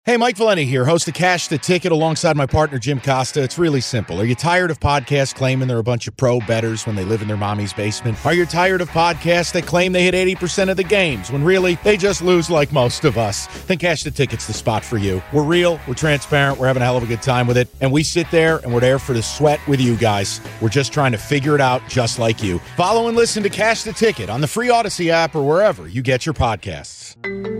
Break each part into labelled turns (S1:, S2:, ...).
S1: Hey, Mike Valenti here, host of Cash the Ticket alongside my partner, Jim Costa. It's really simple. Are you tired of podcasts claiming they're a bunch of pro bettors when they live in their mommy's basement? Are you tired of podcasts that claim they hit 80% of the games when really they just lose like most of us? Then Cash the Ticket's the spot for you. We're real, we're transparent, we're having a hell of a good time with it, and we sit there and we're there for the sweat with you guys. We're just trying to figure it out just like you. Follow and listen to Cash the Ticket on the free Odyssey app or wherever you get your podcasts.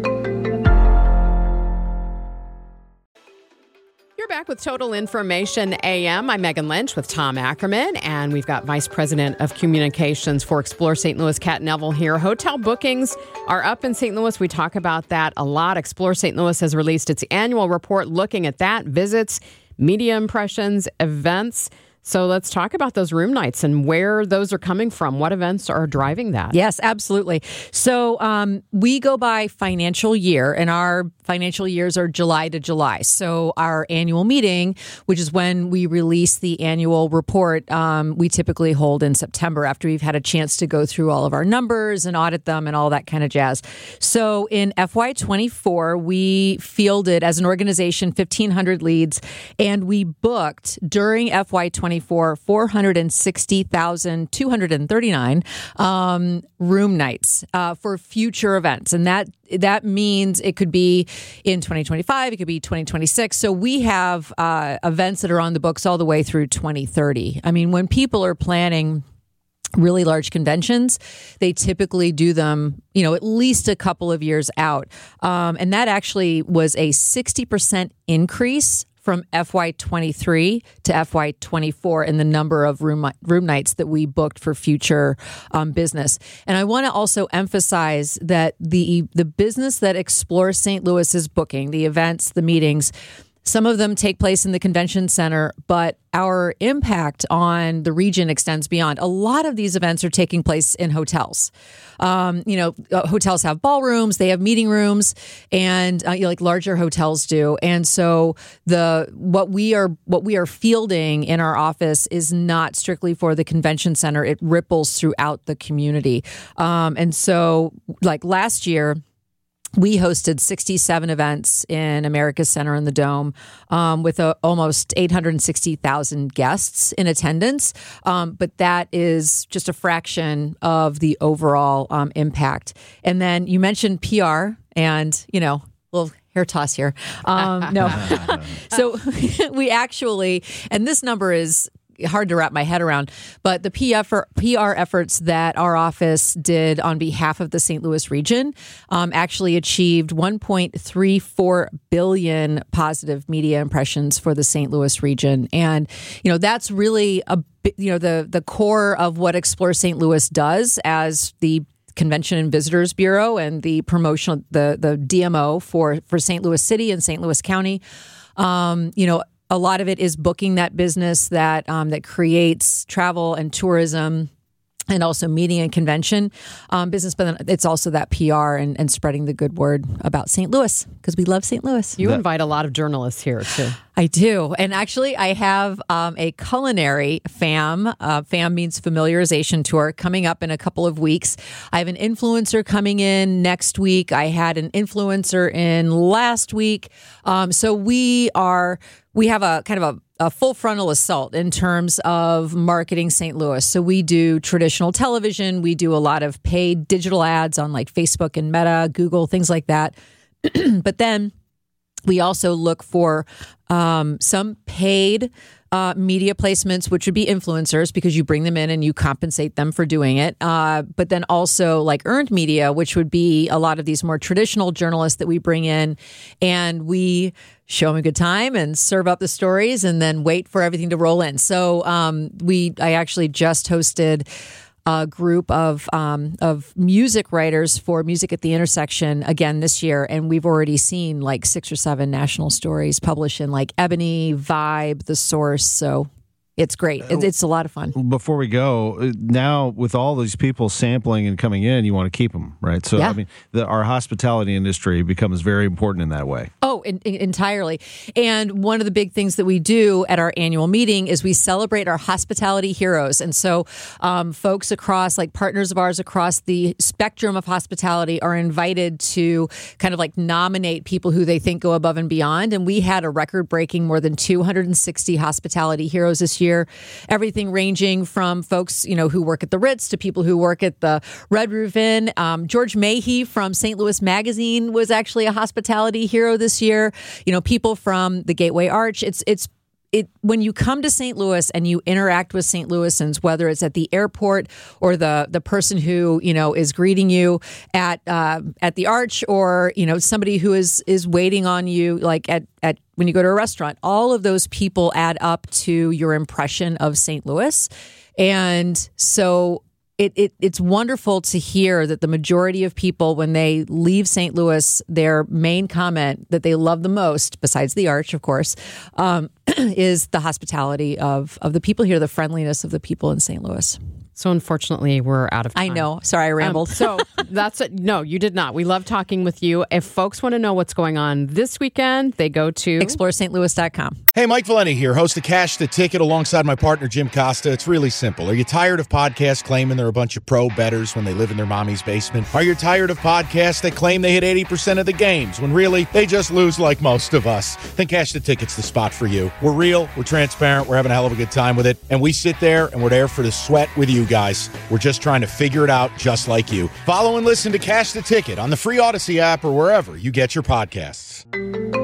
S2: You're back with Total Information AM. I'm Megan Lynch with Tom Ackerman, and we've got Vice President of Communications for Explore St. Louis, Kat Neville here. Hotel bookings are up in St. Louis. We talk about that a lot. Explore St. Louis has released its annual report looking at that, visits, media impressions, events. So let's talk about those room nights and where those are coming from. What events are driving that?
S3: Yes, absolutely. So we go by financial year, and our financial years are July to July. So our annual meeting, which is when we release the annual report, we typically hold in September after we've had a chance to go through all of our numbers and audit them and all that kind of jazz. So in FY24, we fielded as an organization 1,500 leads, and we booked during FY24 460,239 room nights for future events. And that means it could be in 2025, it could be 2026. So we have events that are on the books all the way through 2030. I mean, when people are planning really large conventions, they typically do them, at least a couple of years out. And that actually was a 60% increase from FY23 to FY24 in the number of room nights that we booked for future business. And I want to also emphasize that the business that Explore St. Louis is booking, the events, the meetings, some of them take place in the convention center, but our impact on the region extends beyond. A lot of these events are taking place in hotels. Hotels have ballrooms, they have meeting rooms, and like larger hotels do. And so what we are fielding in our office is not strictly for the convention center. It ripples throughout the community. And so, like last year, we hosted 67 events in America's Center and the Dome with almost 860,000 guests in attendance. But that is just a fraction of the overall impact. And then you mentioned PR and, little hair toss here. No. So we actually, and this number is hard to wrap my head around, but the PR efforts that our office did on behalf of the St. Louis region actually achieved 1.34 billion positive media impressions for the St. Louis region. And, that's really the core of what Explore St. Louis does as the Convention and Visitors Bureau and the promotional, the DMO for St. Louis City and St. Louis County. A lot of it is booking that business that creates travel and tourism and also meeting and convention business. But then it's also that PR and spreading the good word about St. Louis because we love St. Louis.
S2: You invite a lot of journalists here, too.
S3: I do. And actually, I have a culinary FAM. FAM means familiarization tour coming up in a couple of weeks. I have an influencer coming in next week. I had an influencer in last week. So we have a kind of a full frontal assault in terms of marketing St. Louis. So we do traditional television. We do a lot of paid digital ads on like Facebook and Meta, Google, things like that. But then we also look for some paid media placements, which would be influencers because you bring them in and you compensate them for doing it. But then also like earned media, which would be a lot of these more traditional journalists that we bring in and we show them a good time and serve up the stories and then wait for everything to roll in. So I actually just hosted a group of music writers for Music at the Intersection again this year. And we've already seen like 6 or 7 national stories published in like Ebony, Vibe, The Source. So It's great. It's a lot of fun.
S4: Before we go, now with all these people sampling and coming in, you want to keep them, right? So, I mean, our hospitality industry becomes very important in that way.
S3: Oh, entirely. And one of the big things that we do at our annual meeting is we celebrate our hospitality heroes. And so folks across, like partners of ours across the spectrum of hospitality are invited to kind of like nominate people who they think go above and beyond. And we had a record-breaking more than 260 hospitality heroes this year. Everything ranging from folks, who work at the Ritz to people who work at the Red Roof Inn. George Mahey from St. Louis Magazine was actually a hospitality hero this year. People from the Gateway Arch. When you come to St. Louis and you interact with St. Louisans, whether it's at the airport or the person who is greeting you at the Arch, or somebody who is waiting on you like at when you go to a restaurant, all of those people add up to your impression of St. Louis. And so it's wonderful to hear that the majority of people, when they leave St. Louis, their main comment that they love the most, besides the Arch, of course, is the hospitality of the people here, the friendliness of the people in St. Louis.
S2: So unfortunately, we're out of time.
S3: I know. Sorry, I rambled.
S2: So that's it. No, you did not. We love talking with you. If folks want to know what's going on this weekend, they go to
S3: ExploreSt.Louis.com.
S1: Hey, Mike Valenti here, host of Cash the Ticket alongside my partner, Jim Costa. It's really simple. Are you tired of podcasts claiming they're a bunch of pro bettors when they live in their mommy's basement? Are you tired of podcasts that claim they hit 80% of the games when really they just lose like most of us? Then Cash the Ticket's the spot for you. We're real, we're transparent, we're having a hell of a good time with it, and we sit there and we're there for the sweat with you guys. We're just trying to figure it out just like you. Follow and listen to Cash the Ticket on the free Odyssey app or wherever you get your podcasts.